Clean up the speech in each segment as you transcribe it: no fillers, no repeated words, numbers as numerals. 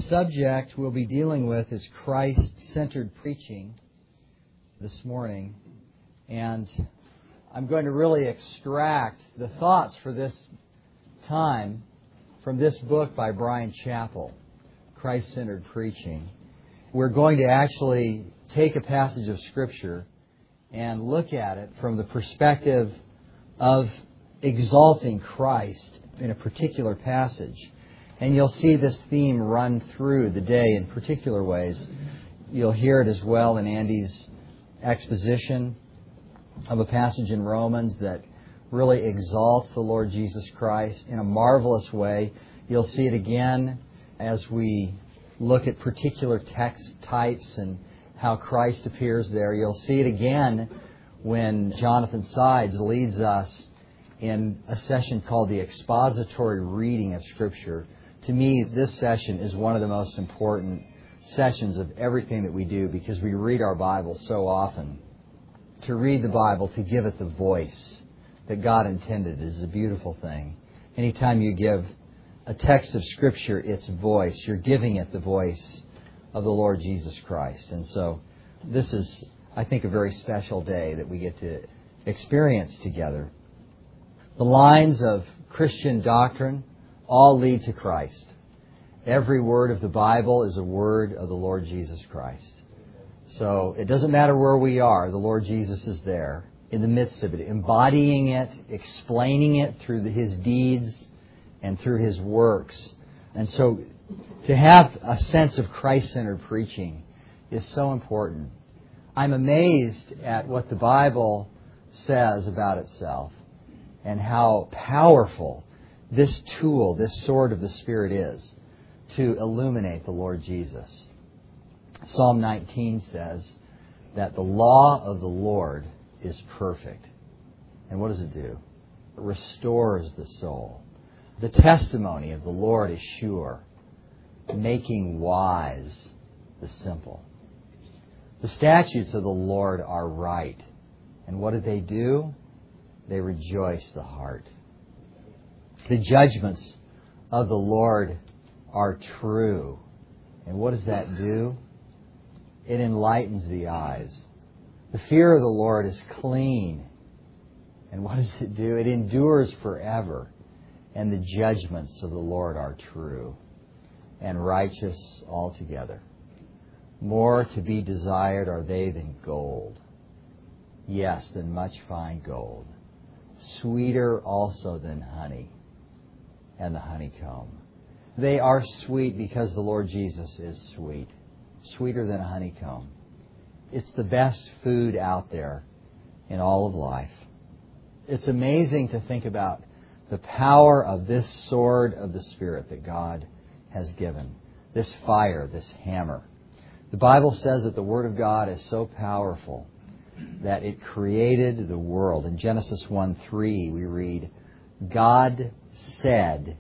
subject we'll be dealing with is Christ-centered preaching this morning. And I'm going to really extract the thoughts for this time from this book by Bryan Chapell, Christ-centered preaching. We're going to actually take a passage of Scripture and look at it from the perspective of exalting Christ in a particular passage. And you'll see this theme run through the day in particular ways. You'll hear it as well in Andy's exposition of a passage in Romans that really exalts the Lord Jesus Christ in a marvelous way. You'll see it again as we look at particular text types and how Christ appears there. You'll see it again when Jonathan Sides leads us in a session called the expository reading of Scripture. To me, this session is one of the most important sessions of everything that we do because we read our Bible so often. To read the Bible, to give it the voice that God intended is a beautiful thing. Anytime you give a text of Scripture its voice, you're giving it the voice of the Lord Jesus Christ. And so this is, I think, a very special day that we get to experience together. The lines of Christian doctrine all lead to Christ. Every word of the Bible is a word of the Lord Jesus Christ. So it doesn't matter where we are, the Lord Jesus is there in the midst of it, embodying it, explaining it through His deeds and through His works. And so to have a sense of Christ-centered preaching is so important. I'm amazed at what the Bible says about itself and how powerful this tool, this sword of the Spirit is to illuminate the Lord Jesus. Psalm 19 says that the law of the Lord is perfect. And what does it do? It restores the soul. The testimony of the Lord is sure, making wise the simple. The statutes of the Lord are right. And what do? They rejoice the heart. The judgments of the Lord are true. And what does that do? It enlightens the eyes. The fear of the Lord is clean. And what does it do? It endures forever. And the judgments of the Lord are true and righteous altogether. More to be desired are they than gold. Yes, than much fine gold. Sweeter also than honey and the honeycomb. They are sweet because the Lord Jesus is sweet. Sweeter than a honeycomb. It's the best food out there in all of life. It's amazing to think about the power of this sword of the Spirit that God has given. This fire, this hammer. The Bible says that the Word of God is so powerful that it created the world. In Genesis 1:3 we read, God said,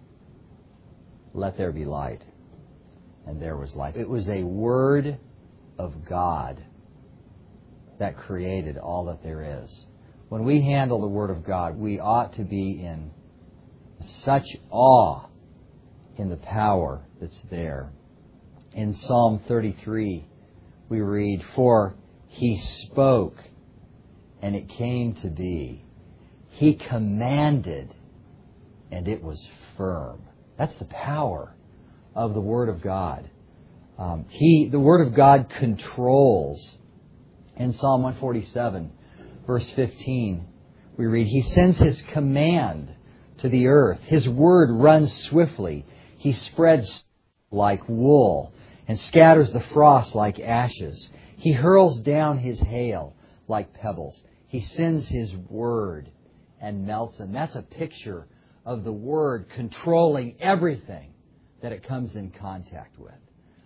let there be light. And there was light. It was a word of God that created all that there is. When we handle the Word of God, we ought to be in such awe in the power that's there. In Psalm 33, we read, for He spoke, and it came to be. He commanded, and it was firm. That's the power of the Word of God. The Word of God controls. In Psalm 147, verse 15, we read, He sends His command to the earth. His word runs swiftly. He spreads like wool and scatters the frost like ashes. He hurls down His hail like pebbles. He sends His word and melts them. That's a picture of the Word controlling everything that it comes in contact with.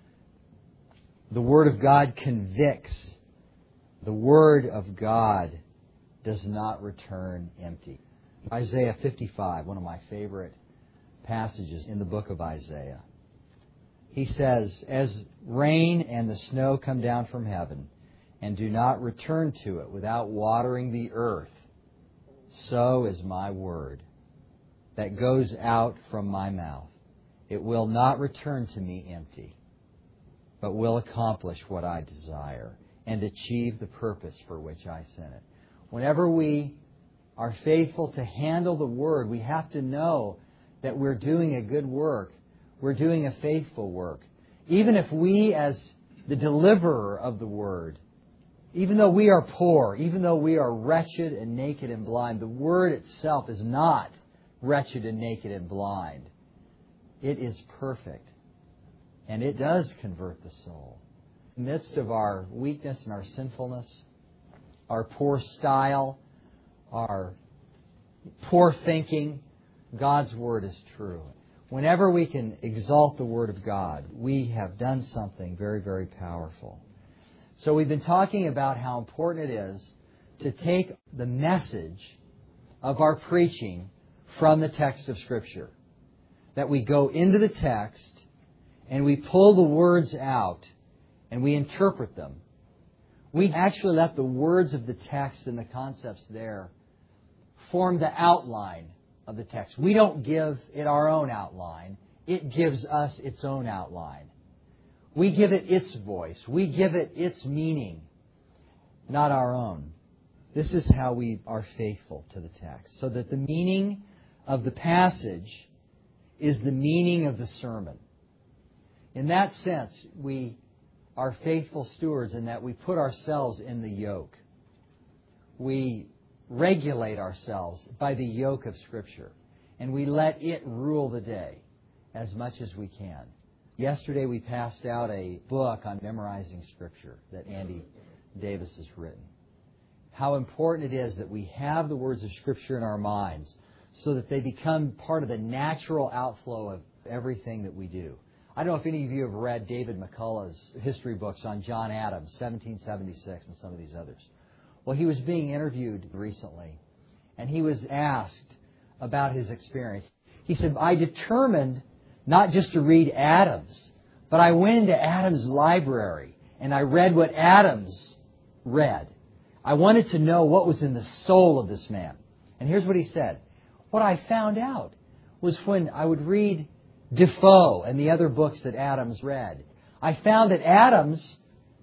The Word of God convicts. The Word of God does not return empty. Isaiah 55, one of my favorite passages in the book of Isaiah. He says, as rain and the snow come down from heaven and do not return to it without watering the earth, so is my word that goes out from my mouth. It will not return to me empty, but will accomplish what I desire and achieve the purpose for which I sent it. Whenever we are faithful to handle the Word, we have to know that we're doing a good work. We're doing a faithful work. Even if we, as the deliverer of the Word, even though we are poor, even though we are wretched and naked and blind, the Word itself is not wretched and naked and blind. It is perfect. And it does convert the soul. In the midst of our weakness and our sinfulness, our poor style, our poor thinking, God's Word is true. Whenever we can exalt the Word of God, we have done something very, very powerful. So we've been talking about how important it is to take the message of our preaching from the text of Scripture. That we go into the text and we pull the words out and we interpret them. We actually let the words of the text and the concepts there form the outline of the text. We don't give it our own outline. It gives us its own outline. We give it its voice. We give it its meaning, not our own. This is how we are faithful to the text, so that the meaning of the passage is the meaning of the sermon. In that sense, we are faithful stewards in that we put ourselves in the yoke. We regulate ourselves by the yoke of Scripture, and we let it rule the day as much as we can. Yesterday we passed out a book on memorizing Scripture that Andy Davis has written. How important it is that we have the words of Scripture in our minds so that they become part of the natural outflow of everything that we do. I don't know if any of you have read David McCullough's history books on John Adams, 1776, and some of these others. Well, he was being interviewed recently, and he was asked about his experience. He said, I determined not just to read Adams, but I went into Adams' library, and I read what Adams read. I wanted to know what was in the soul of this man. And here's what he said. What I found out was when I would read Defoe and the other books that Adams read, I found that Adams,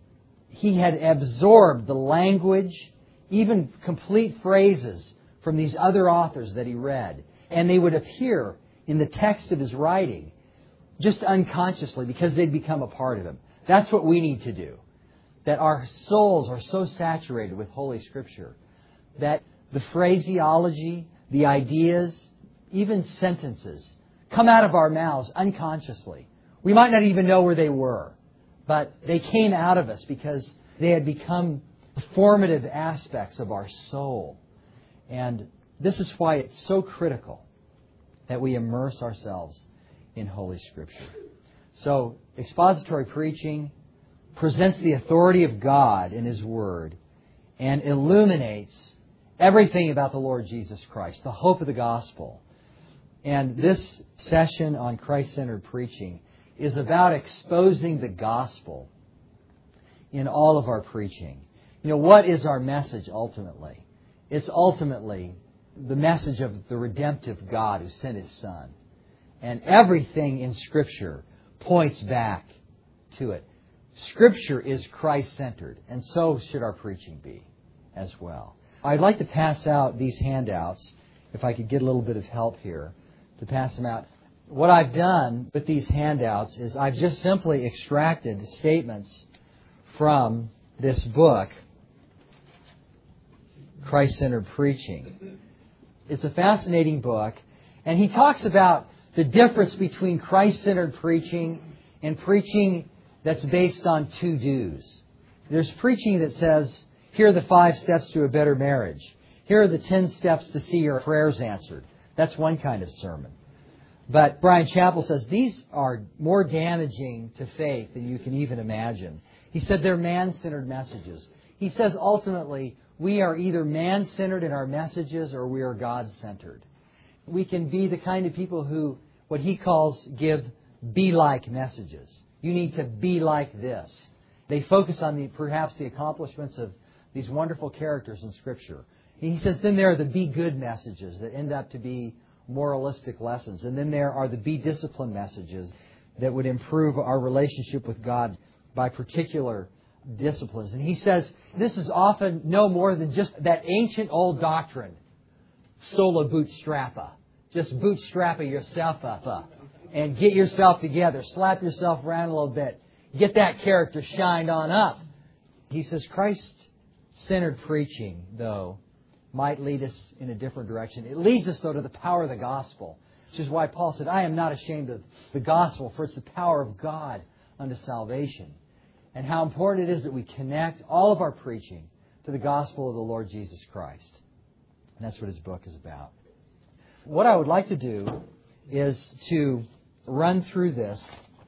he had absorbed the language, even complete phrases from these other authors that he read. And they would appear in the text of his writing just unconsciously because they'd become a part of him. That's what we need to do. That our souls are so saturated with Holy Scripture that the phraseology, the ideas, even sentences come out of our mouths unconsciously. We might not even know where they were, but they came out of us because they had become formative aspects of our soul. And this is why it's so critical that we immerse ourselves in Holy Scripture. So, expository preaching presents the authority of God in His Word and illuminates everything about the Lord Jesus Christ, the hope of the gospel. And this session on Christ-centered preaching is about exposing the gospel in all of our preaching. You know, what is our message ultimately? It's ultimately the message of the redemptive God who sent His Son. And everything in Scripture points back to it. Scripture is Christ-centered, and so should our preaching be as well. I'd like to pass out these handouts, if I could get a little bit of help here to pass them out. What I've done with these handouts is I've just simply extracted statements from this book, Christ-Centered Preaching. It's a fascinating book, and he talks about the difference between Christ-centered preaching and preaching that's based on to-dos. There's preaching that says, here are the 5 steps to a better marriage. Here are the 10 steps to see your prayers answered. That's one kind of sermon. But Bryan Chapell says these are more damaging to faith than you can even imagine. He said they're man-centered messages. He says ultimately we are either man-centered in our messages or we are God-centered. We can be the kind of people who, what he calls, give be-like messages. You need to be like this. They focus on perhaps the accomplishments of these wonderful characters in Scripture. And he says then there are the be-good messages that end up to be moralistic lessons. And then there are the be-disciplined messages that would improve our relationship with God. by particular disciplines. And he says this is often no more than just that ancient old doctrine, sola bootstrappa. Just bootstrap yourself up and get yourself together. Slap yourself around a little bit. Get that character shined on up. He says Christ-centered preaching, though, might lead us in a different direction. It leads us, though, to the power of the gospel, which is why Paul said, I am not ashamed of the gospel, for it's the power of God unto salvation. And how important it is that we connect all of our preaching to the gospel of the Lord Jesus Christ. And that's what his book is about. What I would like to do is to run through this,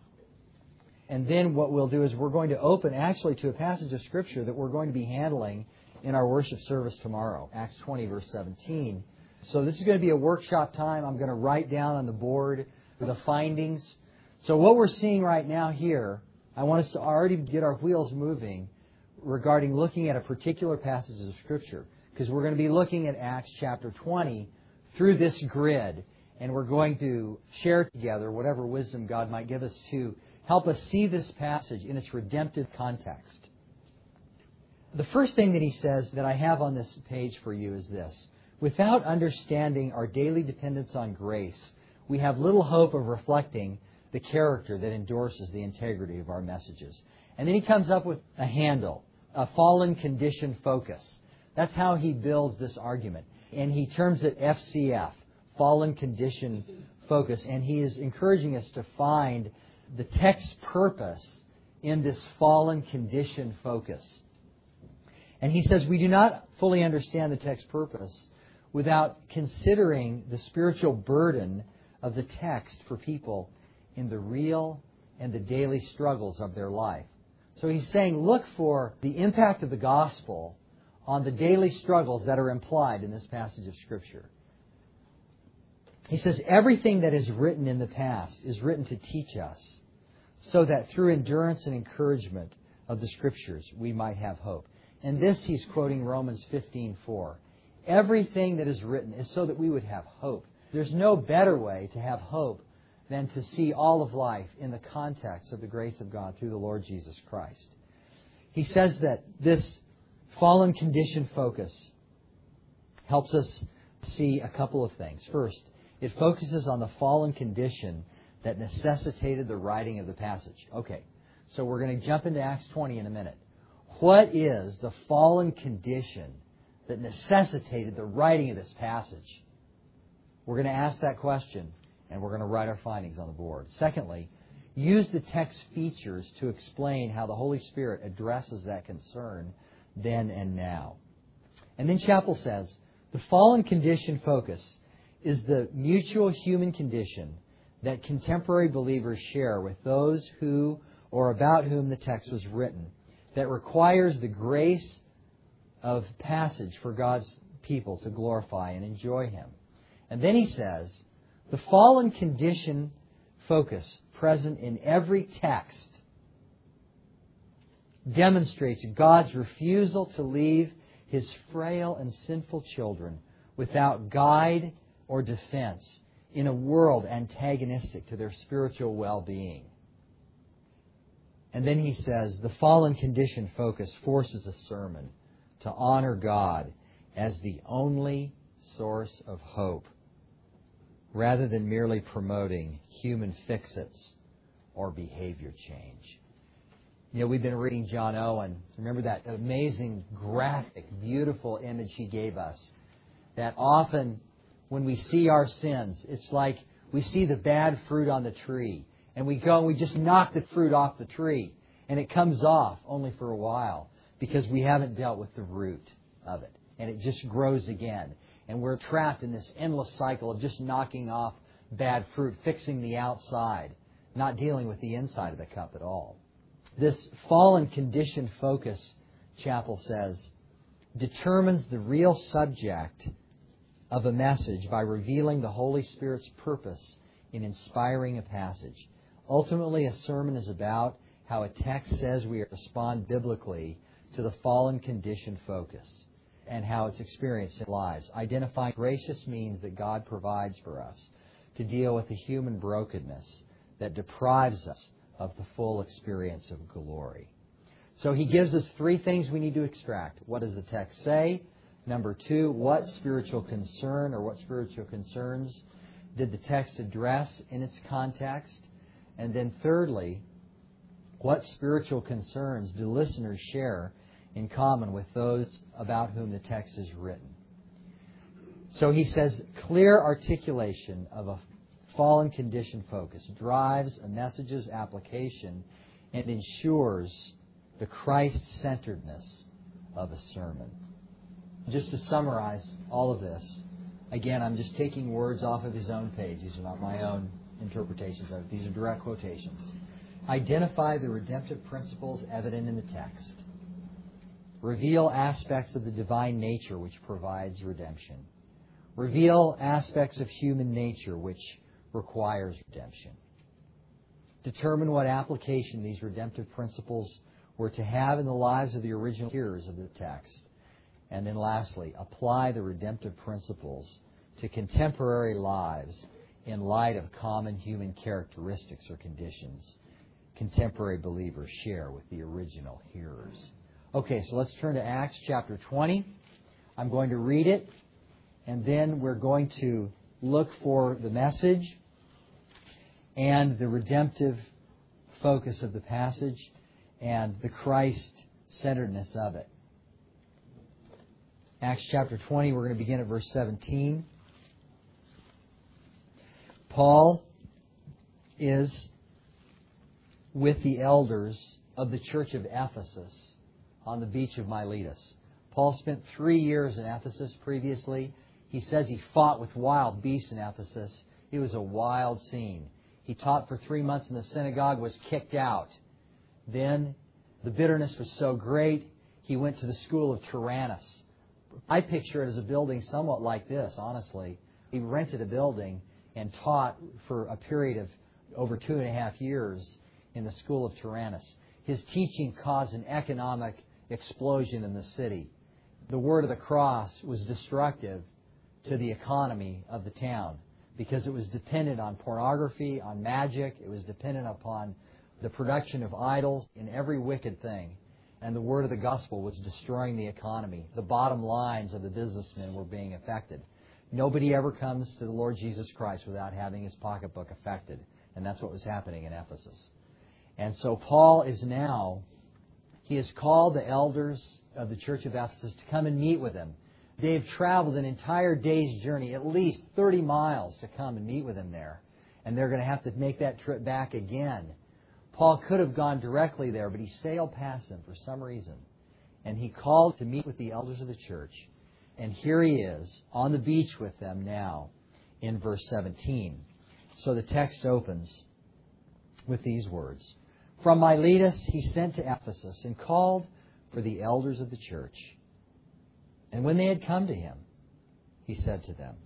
and then what we'll do is we're going to open actually to a passage of Scripture that we're going to be handling in our worship service tomorrow, Acts 20, verse 17. So this is going to be a workshop time. I'm going to write down on the board the findings. So what we're seeing right now here, I want us to already get our wheels moving regarding looking at a particular passage of Scripture, because we're going to be looking at Acts chapter 20 through this grid, and we're going to share together whatever wisdom God might give us to help us see this passage in its redemptive context. The first thing that he says that I have on this page for you is this: without understanding our daily dependence on grace, we have little hope of reflecting the character that endorses the integrity of our messages. And then he comes up with a handle, a fallen condition focus. That's how he builds this argument. And he terms it FCF, fallen condition focus. And he is encouraging us to find the text's purpose in this fallen condition focus. And he says we do not fully understand the text's purpose without considering the spiritual burden of the text for people in the real and the daily struggles of their life. So he's saying look for the impact of the gospel on the daily struggles that are implied in this passage of Scripture. He says everything that is written in the past is written to teach us, so that through endurance and encouragement of the Scriptures we might have hope. And this he's quoting Romans 15:4. Everything that is written is so that we would have hope. There's no better way to have hope than to see all of life in the context of the grace of God through the Lord Jesus Christ. He says that this fallen condition focus helps us see a couple of things. First, it focuses on the fallen condition that necessitated the writing of the passage. Okay, so we're going to jump into Acts 20 in a minute. What is the fallen condition that necessitated the writing of this passage? We're going to ask that question, and we're going to write our findings on the board. Secondly, use the text features to explain how the Holy Spirit addresses that concern then and now. And then Chappell says, the fallen condition focus is the mutual human condition that contemporary believers share with those who or about whom the text was written, that requires the grace of passage for God's people to glorify and enjoy Him. And then he says, the fallen condition focus present in every text demonstrates God's refusal to leave His frail and sinful children without guide or defense in a world antagonistic to their spiritual well-being. And then he says, the fallen condition focus forces a sermon to honor God as the only source of hope, rather than merely promoting human fix-its or behavior change. You know, we've been reading John Owen. Remember that amazing, graphic, beautiful image he gave us? That often when we see our sins, it's like we see the bad fruit on the tree. And we go and we just knock the fruit off the tree. And it comes off only for a while because we haven't dealt with the root of it. And it just grows again. And we're trapped in this endless cycle of just knocking off bad fruit, fixing the outside, not dealing with the inside of the cup at all. This fallen condition focus, Chappell says, determines the real subject of a message by revealing the Holy Spirit's purpose in inspiring a passage. Ultimately, a sermon is about how a text says we respond biblically to the fallen condition focus and how it's experienced in lives, identifying gracious means that God provides for us to deal with the human brokenness that deprives us of the full experience of glory. So he gives us three things we need to extract. What does the text say? Number two, what spiritual concern or what spiritual concerns did the text address in its context? And then thirdly, what spiritual concerns do listeners share in common with those about whom the text is written? So he says, clear articulation of a fallen condition focus drives a message's application and ensures the Christ-centeredness of a sermon. Just to summarize all of this, again, I'm just taking words off of his own page. These are not my own interpretations of it. These are direct quotations. Identify the redemptive principles evident in the text. Reveal aspects of the divine nature which provides redemption. Reveal aspects of human nature which requires redemption. Determine what application these redemptive principles were to have in the lives of the original hearers of the text. And then lastly, apply the redemptive principles to contemporary lives in light of common human characteristics or conditions contemporary believers share with the original hearers. Okay, so let's turn to Acts chapter 20. I'm going to read it, and then we're going to look for the message and the redemptive focus of the passage and the Christ-centeredness of it. Acts chapter 20, we're going to begin at verse 17. Paul is with the elders of the church of Ephesus on the beach of Miletus. Paul spent 3 years in Ephesus previously. He says he fought with wild beasts in Ephesus. It was a wild scene. He taught for 3 months in the synagogue, was kicked out. Then the bitterness was so great, he went to the school of Tyrannus. I picture it as a building somewhat like this, honestly. He rented a building and taught for a period of over 2.5 years in the school of Tyrannus. His teaching caused an economic explosion in the city. The word of the cross was destructive to the economy of the town because it was dependent on pornography, on magic. It was dependent upon the production of idols and every wicked thing. And the word of the gospel was destroying the economy. The bottom lines of the businessmen were being affected. Nobody ever comes to the Lord Jesus Christ without having his pocketbook affected. And that's what was happening in Ephesus. And so Paul is now, he has called the elders of the church of Ephesus to come and meet with him. They've traveled an entire day's journey, at least 30 miles to come and meet with him there. And they're going to have to make that trip back again. Paul could have gone directly there, but he sailed past them for some reason. And he called to meet with the elders of the church. And here he is on the beach with them now in verse 17. So the text opens with these words. From Miletus he sent to Ephesus and called for the elders of the church. And when they had come to him, he said to them,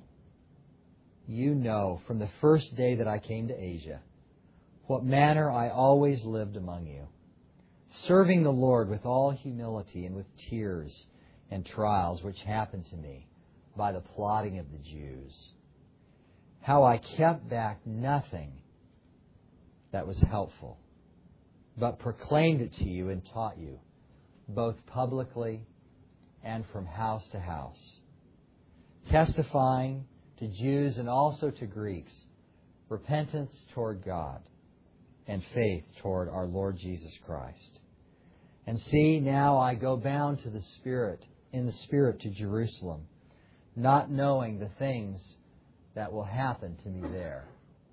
You know from the first day that I came to Asia what manner I always lived among you, serving the Lord with all humility and with tears and trials which happened to me by the plotting of the Jews. How I kept back nothing that was helpful, but proclaimed it to you and taught you, both publicly and from house to house, testifying to Jews and also to Greeks, repentance toward God and faith toward our Lord Jesus Christ. And see, now I go bound to the Spirit, in the Spirit to Jerusalem, not knowing the things that will happen to me there,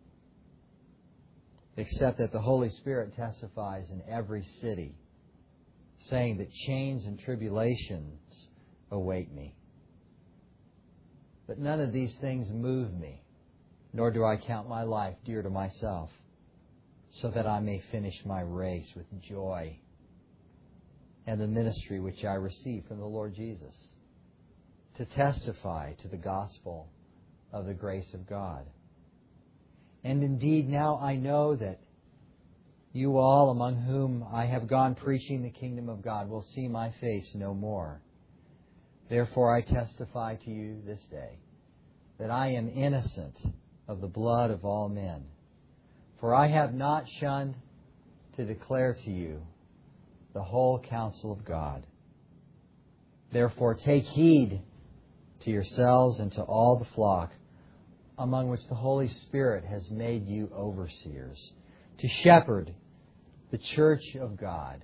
except that the Holy Spirit testifies in every city, saying that chains and tribulations await me. But none of these things move me, nor do I count my life dear to myself, so that I may finish my race with joy and the ministry which I received from the Lord Jesus, to testify to the gospel of the grace of God. And indeed, now I know that you all among whom I have gone preaching the kingdom of God will see my face no more. Therefore I testify to you this day that I am innocent of the blood of all men. For I have not shunned to declare to you the whole counsel of God. Therefore take heed to yourselves and to all the flock, among which the Holy Spirit has made you overseers, to shepherd the church of God,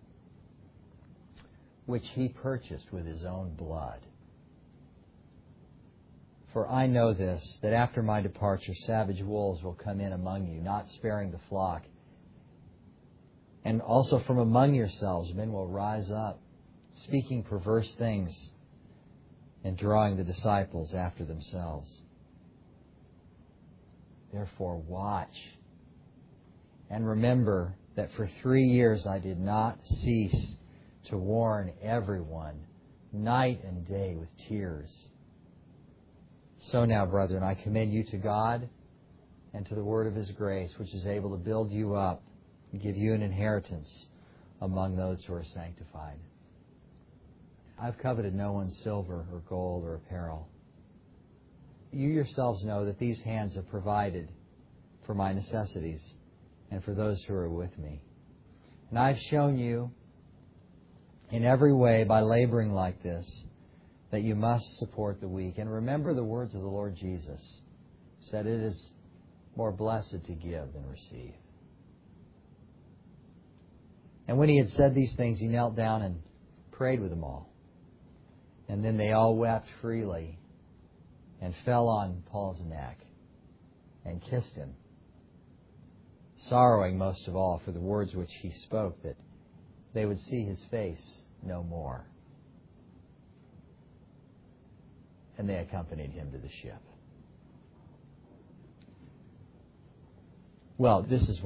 which He purchased with His own blood. For I know this, that after my departure savage wolves will come in among you, not sparing the flock. And also from among yourselves men will rise up, speaking perverse things and drawing the disciples after themselves. Therefore watch and remember that for 3 years I did not cease to warn everyone night and day with tears. So now, brethren, I commend you to God and to the word of His grace, which is able to build you up and give you an inheritance among those who are sanctified. I've coveted no one's silver or gold or apparel. You yourselves know that these hands have provided for my necessities and for those who are with me. And I've shown you in every way by laboring like this that you must support the weak. And remember the words of the Lord Jesus. He said, it is more blessed to give than receive. And when He had said these things, He knelt down and prayed with them all. And then they all wept freely and fell on Paul's neck and kissed him, sorrowing most of all for the words which he spoke, that they would see his face no more. And they accompanied him to the ship. Well, this is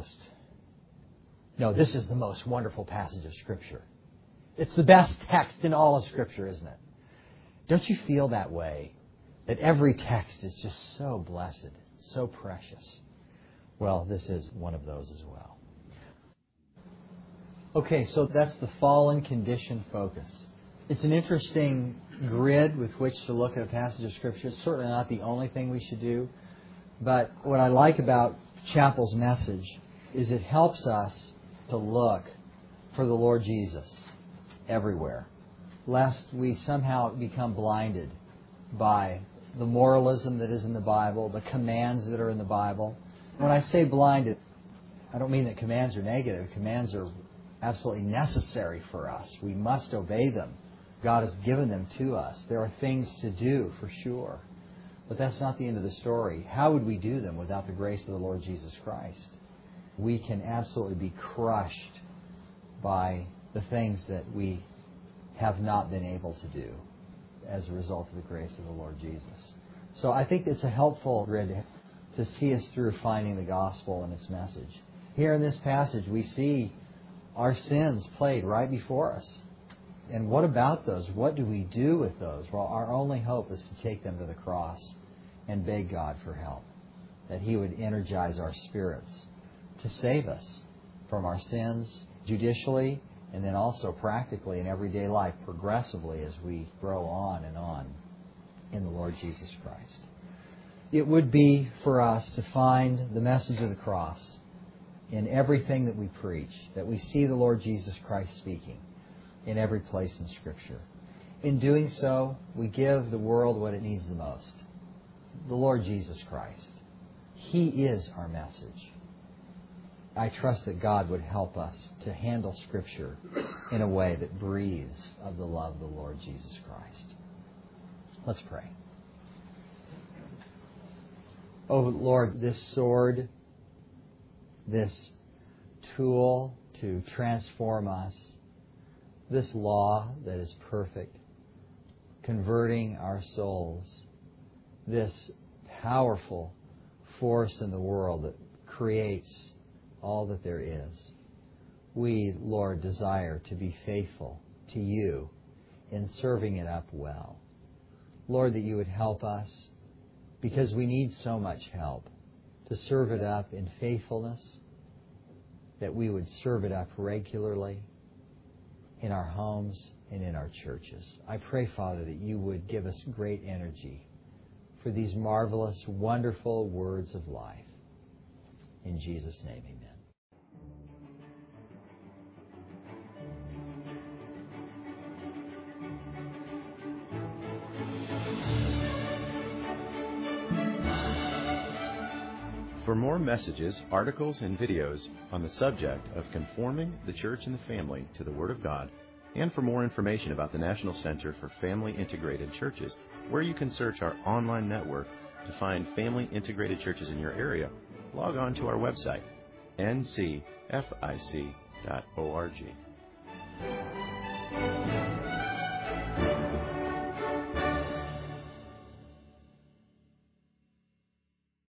the most wonderful passage of Scripture. It's the best text in all of Scripture, isn't it? Don't you feel that way? That every text is just so blessed, so precious. Well, this is one of those as well. Okay, so that's the fallen condition focus. It's an interesting grid with which to look at a passage of Scripture. It's certainly not the only thing we should do. But what I like about Chapel's message is it helps us to look for the Lord Jesus everywhere, lest we somehow become blinded by the moralism that is in the Bible, the commands that are in the Bible. When I say blinded, I don't mean that commands are negative. Commands are absolutely necessary for us. We must obey them. God has given them to us. There are things to do, for sure. But that's not the end of the story. How would we do them without the grace of the Lord Jesus Christ? We can absolutely be crushed by the things that we have not been able to do as a result of the grace of the Lord Jesus. So I think it's a helpful grid to see us through finding the gospel and its message. Here in this passage, we see our sins played right before us. And what about those? What do we do with those? Well, our only hope is to take them to the cross and beg God for help, that He would energize our spirits to save us from our sins judicially and then also practically in everyday life, progressively as we grow on and on in the Lord Jesus Christ. It would be for us to find the message of the cross in everything that we preach, that we see the Lord Jesus Christ speaking in every place in Scripture. In doing so, we give the world what it needs the most, the Lord Jesus Christ. He is our message. I trust that God would help us to handle Scripture in a way that breathes of the love of the Lord Jesus Christ. Let's pray. Oh Lord, this sword, this tool to transform us, this law that is perfect, converting our souls, this powerful force in the world that creates all that there is. We, Lord, desire to be faithful to You in serving it up well. Lord, that You would help us, because we need so much help, to serve it up in faithfulness, that we would serve it up regularly in our homes and in our churches. I pray, Father, that You would give us great energy for these marvelous, wonderful words of life. In Jesus' name, amen. For more messages, articles, and videos on the subject of conforming the church and the family to the Word of God, and for more information about the National Center for Family Integrated Churches, where you can search our online network to find family integrated churches in your area, log on to our website, ncfic.org.